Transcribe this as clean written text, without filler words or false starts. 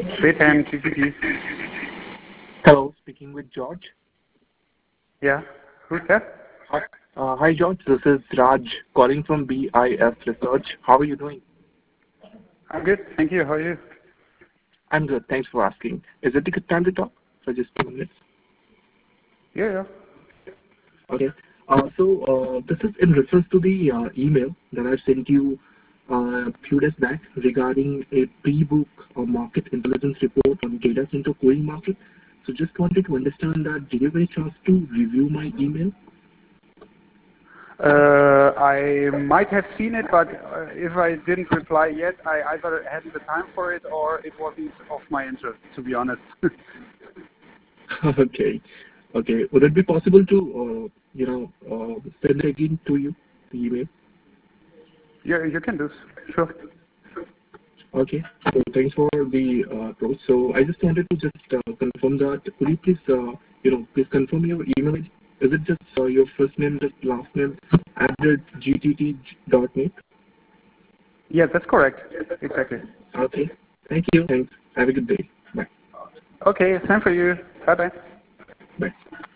Stefan, GGG. Hello, speaking with George. Yeah, who's that? Hi, George. This is Raj calling from BIF Research. How are you doing? I'm good, thank you. How are you? I'm good. Thanks for asking. Is it a good time to talk for just 2 minutes? Yeah. Okay. This is in reference to the email that I sent you a few days back regarding a pre-book market intelligence report on data center cooling market. So just wanted to understand that. Did you get a chance to review my email? I might have seen it, but if I didn't reply yet, I either hadn't the time for it or it wasn't of my interest, to be honest. Okay. Okay. Would it be possible to, send it again to you, the email? Yeah, you can do, sure. Okay. So thanks for the approach. So I just wanted to just confirm that. Could you please, please confirm your email? Is it just your first name, just last name, @gtt.net? Yeah, that's correct. Exactly. Okay. Thank you. Thanks. Have a good day. Bye. Okay, same for you. Bye-bye. Bye.